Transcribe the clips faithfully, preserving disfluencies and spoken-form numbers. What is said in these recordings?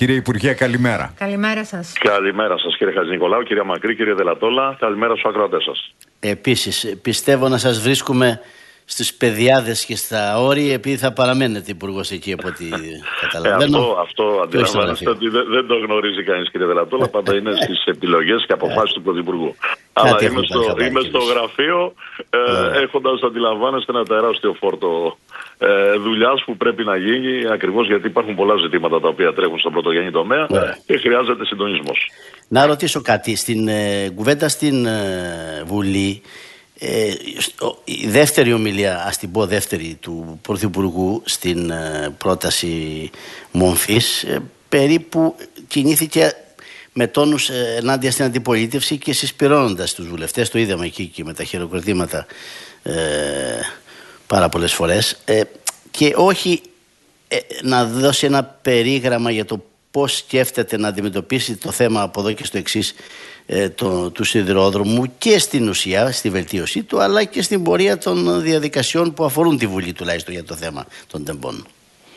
Κύριε Υπουργέ, καλημέρα. Καλημέρα σας. Καλημέρα σας, κύριε Χατζηνικολάου, κυρία Μακρύ, κύριε Δελατόλα. Καλημέρα στους ακροατές σας. Επίσης, πιστεύω να σας βρίσκουμε στους παιδιάδες και στα όρη, επειδή θα παραμένετε υπουργός εκεί, από ό,τι καταλαβαίνω. Ε, αυτό αυτό αντιλαμβάνεστε ότι δεν, δεν το γνωρίζει κανείς, κύριε Δελατόλα. Πάντα είναι στις επιλογές και αποφάσεις του Πρωθυπουργού. Αλλά είμαι στο, είμαι στο γραφείο, ε, έχοντας, αντιλαμβάνεστε, ένα τεράστιο φόρτο ε, δουλειάς που πρέπει να γίνει, ακριβώς γιατί υπάρχουν πολλά ζητήματα τα οποία τρέχουν στον πρωτογενή τομέα yeah. και χρειάζεται συντονισμός. Να ρωτήσω κάτι. Στην ε, κουβέντα στην ε, Βουλή, Ε, στο, η δεύτερη ομιλία, ας την πω δεύτερη, του Πρωθυπουργού στην ε, πρόταση μομφής ε, περίπου κινήθηκε με τόνους ε, ενάντια στην αντιπολίτευση και συσπυρώνοντας τους βουλευτές. Το είδαμε εκεί και με τα χειροκροτήματα ε, πάρα πολλές φορές ε, και όχι ε, να δώσει ένα περίγραμμα για το πώς σκέφτεται να αντιμετωπίσει το θέμα από εδώ και στο εξής ε, το, του σιδηρόδρομου και στην ουσία, στη βελτίωσή του, αλλά και στην πορεία των διαδικασιών που αφορούν τη Βουλή, τουλάχιστον για το θέμα των τεμπών.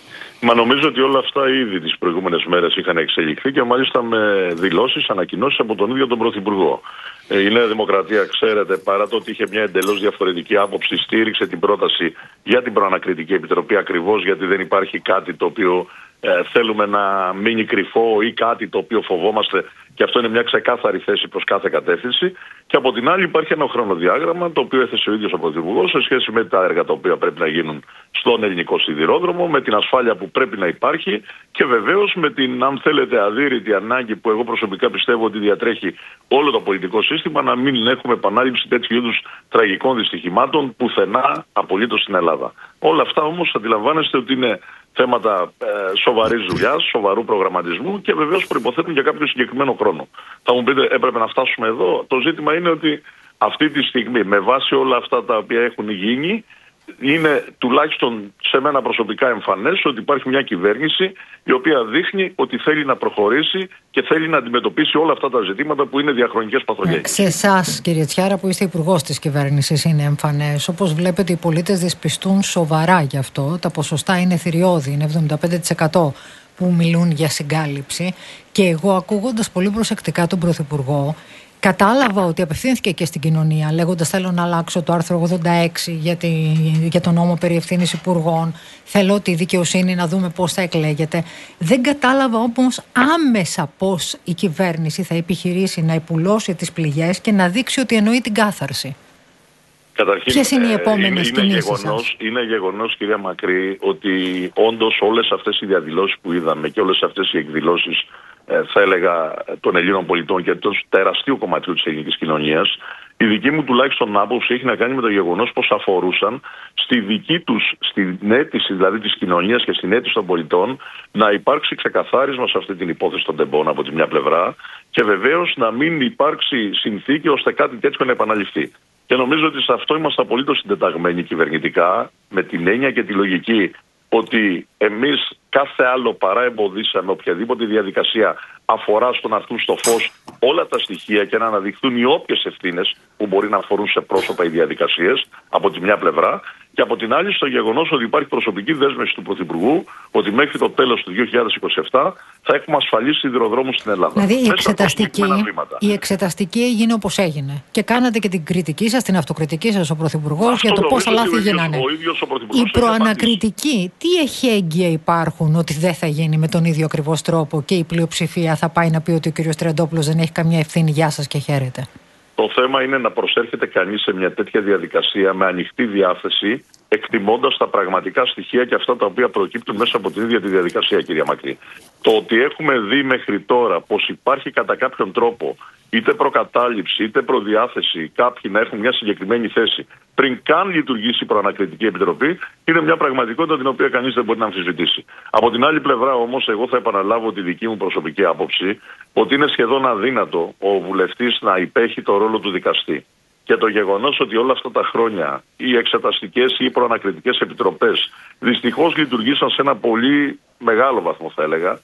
Μα νομίζω ότι όλα αυτά ήδη τις προηγούμενες μέρες είχαν εξελιχθεί και μάλιστα με δηλώσεις, ανακοινώσεις από τον ίδιο τον Πρωθυπουργό. Η Νέα Δημοκρατία, ξέρετε, παρά το ότι είχε μια εντελώς διαφορετική άποψη, στήριξε την πρόταση για την Προανακριτική Επιτροπή ακριβώς γιατί δεν υπάρχει κάτι το οποίο ε, θέλουμε να μείνει κρυφό ή κάτι το οποίο φοβόμαστε, και αυτό είναι μια ξεκάθαρη θέση προς κάθε κατεύθυνση. Και από την άλλη υπάρχει ένα χρονοδιάγραμμα το οποίο έθεσε ο ίδιος ο Πρωθυπουργός σε σχέση με τα έργα τα οποία πρέπει να γίνουν στον ελληνικό σιδηρόδρομο, με την ασφάλεια που πρέπει να υπάρχει και βεβαίως με την, αν θέλετε, αδύρυτη ανάγκη που εγώ προσωπικά πιστεύω ότι διατρέχει όλο το πολιτικό σύστημα, να μην έχουμε επανάληψη τέτοιου είδους τραγικών δυστυχημάτων πουθενά απολύτως στην Ελλάδα. Όλα αυτά όμως αντιλαμβάνεστε ότι είναι θέματα ε, σοβαρής δουλειάς, σοβαρού προγραμματισμού και βεβαίως προϋποθέτουν για κάποιο συγκεκριμένο χρόνο. Θα μου πείτε, έπρεπε να φτάσουμε εδώ. Το ζήτημα είναι ότι αυτή τη στιγμή, με βάση όλα αυτά τα οποία έχουν γίνει, είναι τουλάχιστον σε μένα προσωπικά εμφανές ότι υπάρχει μια κυβέρνηση η οποία δείχνει ότι θέλει να προχωρήσει και θέλει να αντιμετωπίσει όλα αυτά τα ζητήματα που είναι διαχρονικές παθογένειες. Σε εσάς, κύριε Τσιάρα, που είστε υπουργός της κυβέρνησης, είναι εμφανές. Όπως βλέπετε, οι πολίτες δυσπιστούν σοβαρά γι' αυτό. Τα ποσοστά είναι θηριώδη, είναι εβδομήντα πέντε τοις εκατό που μιλούν για συγκάλυψη. Και εγώ, ακούγοντας πολύ προσεκτικά τον Πρωθυπουργό, κατάλαβα ότι απευθύνθηκε και στην κοινωνία λέγοντας θέλω να αλλάξω το άρθρο ογδόντα έξι για, τη, για τον νόμο περί ευθύνης υπουργών, θέλω τη δικαιοσύνη να δούμε πώς θα εκλέγεται. Δεν κατάλαβα όμως άμεσα πώς η κυβέρνηση θα επιχειρήσει να υπουλώσει τις πληγές και να δείξει ότι εννοεί την κάθαρση. Καταρχήν, ποιες είναι οι επόμενες είναι, είναι κινήσεις γεγονός, σας? Είναι γεγονός, κυρία Μακρύ, ότι όντως όλες αυτές οι διαδηλώσεις που είδαμε και όλες αυτές οι εκδηλώσεις, ε, θα έλεγα, των Ελλήνων πολιτών και του τεραστίου κομματιού της ελληνικής κοινωνίας, η δική μου τουλάχιστον άποψη έχει να κάνει με το γεγονός πως αφορούσαν στη δική τους, στην αίτηση δηλαδή της κοινωνίας και στην αίτηση των πολιτών να υπάρξει ξεκαθάρισμα σε αυτή την υπόθεση των τεμπών από τη μια πλευρά και βεβαίως να μην υπάρξει συνθήκη ώστε κάτι τέτοιο να επαναληφθεί. Και νομίζω ότι σε αυτό είμαστε απολύτως συντεταγμένοι κυβερνητικά, με την έννοια και τη λογική ότι εμείς κάθε άλλο παρά εμποδίσαμε οποιαδήποτε διαδικασία αφορά στο να έρθουν στο φως όλα τα στοιχεία και να αναδειχθούν οι όποιες ευθύνες που μπορεί να αφορούν σε πρόσωπα οι διαδικασίες από τη μια πλευρά, και από την άλλη στο γεγονός ότι υπάρχει προσωπική δέσμευση του Πρωθυπουργού ότι μέχρι το τέλος του δύο χιλιάδες είκοσι επτά θα έχουμε ασφαλείς σιδηροδρόμους στην Ελλάδα. Δηλαδή η εξεταστική, η εξεταστική έγινε όπως έγινε. Και κάνατε και την κριτική σας, την αυτοκριτική σας ο Πρωθυπουργός για το πόσα λάθη γίνανε. Η προανακριτική, τι εχέγγυα υπάρχουν ότι δεν θα γίνει με τον ίδιο ακριβώς τρόπο και η πλειοψηφία θα πάει να πει ότι ο κ. Τρεντόπουλος δεν έχει καμία ευθύνη, γεια σας και χαίρετε? Το θέμα είναι να προσέρχεται κανείς σε μια τέτοια διαδικασία με ανοιχτή διάθεση, εκτιμώντας τα πραγματικά στοιχεία και αυτά τα οποία προκύπτουν μέσα από την ίδια τη διαδικασία, κυρία Μακρύ. Το ότι έχουμε δει μέχρι τώρα πως υπάρχει κατά κάποιον τρόπο είτε προκατάληψη είτε προδιάθεση κάποιοι να έχουν μια συγκεκριμένη θέση πριν καν λειτουργήσει η Προανακριτική Επιτροπή, είναι μια πραγματικότητα την οποία κανείς δεν μπορεί να αμφισβητήσει. Από την άλλη πλευρά όμως, εγώ θα επαναλάβω τη δική μου προσωπική άποψη ότι είναι σχεδόν αδύνατο ο βουλευτής να υπέχει το ρόλο του δικαστή. Και το γεγονός ότι όλα αυτά τα χρόνια οι εξεταστικές ή οι προανακριτικές επιτροπές δυστυχώς λειτουργήσαν σε ένα πολύ μεγάλο βαθμό, θα έλεγα,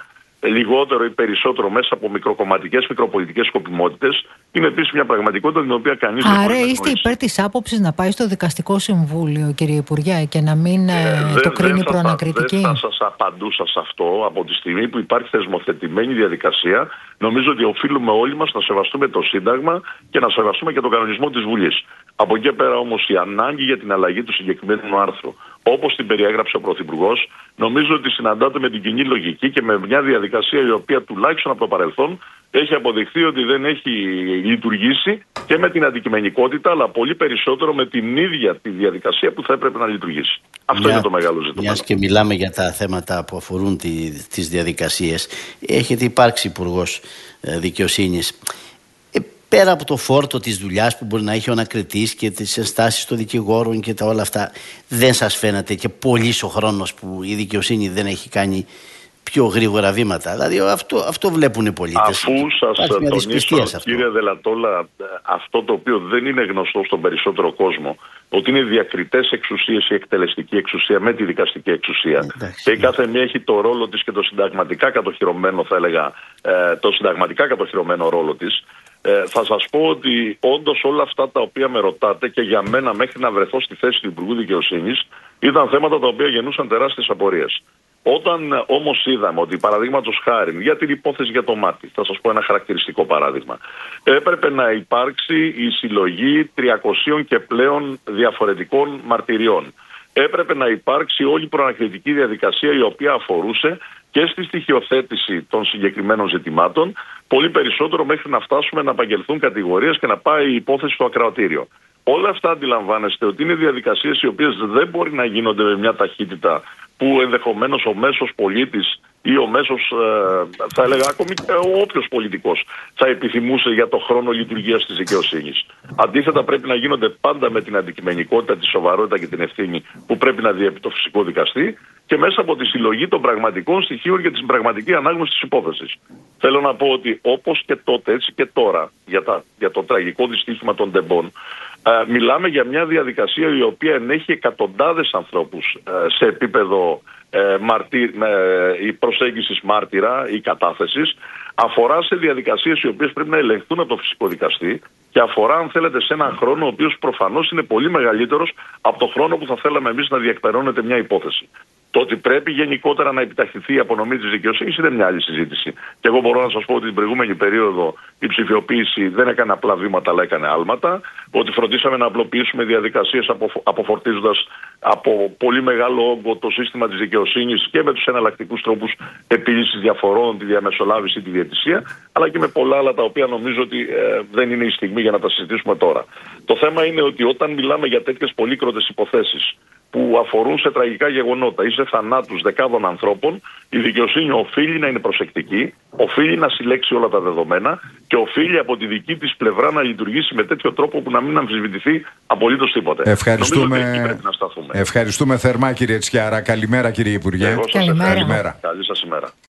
λιγότερο ή περισσότερο μέσα από μικροκομματικές, μικροπολιτικές σκοπιμότητες, είναι επίσης μια πραγματικότητα την οποία κανείς δεν μπορεί να Άρα γνωρίσει. είστε υπέρ της άποψης να πάει στο Δικαστικό Συμβούλιο, κύριε Υπουργέ, και να μην ε, το κρίνει προανακριτική? Δεν θα σας απαντούσα σε αυτό. Από τη στιγμή που υπάρχει θεσμοθετημένη διαδικασία, νομίζω ότι οφείλουμε όλοι μας να σεβαστούμε το Σύνταγμα και να σεβαστούμε και τον κανονισμό της Βουλής. Από εκεί πέρα όμως η ανάγκη για την αλλαγή του συγκεκριμένου άρθρου, όπως την περιέγραψε ο Πρωθυπουργός, νομίζω ότι συναντάται με την κοινή λογική και με μια διαδικασία η οποία τουλάχιστον από το παρελθόν έχει αποδειχθεί ότι δεν έχει λειτουργήσει και με την αντικειμενικότητα, αλλά πολύ περισσότερο με την ίδια τη διαδικασία που θα έπρεπε να λειτουργήσει. Αυτό Μια, είναι το μεγάλο ζήτημα. Μιας και μιλάμε για τα θέματα που αφορούν τη, τις διαδικασίες, έχετε υπάρξει υπουργός ε, δικαιοσύνης. Ε, πέρα από το φόρτο της δουλειάς που μπορεί να έχει ο ανακριτής και τις ενστάσεις των δικηγόρων και τα όλα αυτά, δεν σας φαίνεται και πολύς ο χρόνος που η δικαιοσύνη δεν έχει κάνει πιο γρήγορα βήματα? Δηλαδή αυτό, αυτό βλέπουν οι πολίτες. Αφού σας τονίσω, κύριε Δελατόλα, αυτό το οποίο δεν είναι γνωστό στον περισσότερο κόσμο, ότι είναι διακριτές εξουσίες η εκτελεστική εξουσία με τη δικαστική εξουσία. Εντάξει, και η κάθε μία έχει το ρόλο της και το συνταγματικά κατοχυρωμένο, θα έλεγα, το συνταγματικά κατοχυρωμένο ρόλο της. Ε, θα σας πω ότι όντως όλα αυτά τα οποία με ρωτάτε και για μένα μέχρι να βρεθώ στη θέση του Υπουργού Δικαιοσύνης ήταν θέματα τα οποία γεννούσαν τεράστιες απορίες. Όταν όμως είδαμε ότι παραδείγματος χάρη για την υπόθεση για το μάτι, θα σας πω ένα χαρακτηριστικό παράδειγμα, έπρεπε να υπάρξει η συλλογή τριακοσίων και πλέον διαφορετικών μαρτυριών. Έπρεπε να υπάρξει όλη η προανακριτική διαδικασία η οποία αφορούσε και στη στοιχειοθέτηση των συγκεκριμένων ζητημάτων, πολύ περισσότερο μέχρι να φτάσουμε να απαγγελθούν κατηγορίες και να πάει η υπόθεση στο ακροατήριο. Όλα αυτά αντιλαμβάνεστε ότι είναι διαδικασίες οι οποίες δεν μπορεί να γίνονται με μια ταχύτητα που ενδεχομένως ο μέσος πολίτης ή ο μέσος, ε, θα έλεγα ακόμη και ο όποιος πολιτικός θα επιθυμούσε για το χρόνο λειτουργίας της δικαιοσύνης. Αντίθετα πρέπει να γίνονται πάντα με την αντικειμενικότητα, τη σοβαρότητα και την ευθύνη που πρέπει να διέπει το φυσικό δικαστή και μέσα από τη συλλογή των πραγματικών στοιχείων για την πραγματική ανάγνωση της υπόθεσης. Θέλω να πω ότι όπως και τότε έτσι και τώρα για, τα, για το τραγικό δυστύχημα των Ντεμπών, Uh, μιλάμε για μια διαδικασία η οποία ενέχει εκατοντάδες ανθρώπους uh, σε επίπεδο uh, μαρτύ, uh, προσέγγισης μάρτυρα ή κατάθεσης, αφορά σε διαδικασίες οι οποίες πρέπει να ελεγχθούν από το φυσικό δικαστή και αφορά, αν θέλετε, σε έναν χρόνο ο οποίος προφανώς είναι πολύ μεγαλύτερος από το χρόνο που θα θέλαμε εμείς να διεκπεραιώνεται μια υπόθεση. Το ότι πρέπει γενικότερα να επιταχυνθεί η απονομή της δικαιοσύνης είναι μια άλλη συζήτηση. Και εγώ μπορώ να σας πω ότι την προηγούμενη περίοδο η ψηφιοποίηση δεν έκανε απλά βήματα, αλλά έκανε άλματα. Ότι φροντίσαμε να απλοποιήσουμε διαδικασίες αποφορτίζοντας από πολύ μεγάλο όγκο το σύστημα της δικαιοσύνης και με τους εναλλακτικούς τρόπους επίλυσης διαφορών, τη διαμεσολάβηση, τη διαιτησία, αλλά και με πολλά άλλα τα οποία νομίζω ότι ε, δεν είναι η στιγμή για να τα συζητήσουμε τώρα. Το θέμα είναι ότι όταν μιλάμε για τέτοιες πολύκροτες υποθέσεις που αφορούν σε τραγικά γεγονότα ή σε θανάτους δεκάδων ανθρώπων, η δικαιοσύνη οφείλει να είναι προσεκτική, οφείλει να συλλέξει όλα τα δεδομένα και οφείλει από τη δική της πλευρά να λειτουργήσει με τέτοιο τρόπο που να μην αμφισβητηθεί απολύτως τίποτε. Ευχαριστούμε, πρέπει να σταθούμε. Ευχαριστούμε θερμά, κύριε Τσιάρα. Καλημέρα, κύριε Υπουργέ. Εγώ σας Καλημέρα. ευχαριστώ. Καλή σας ημέρα.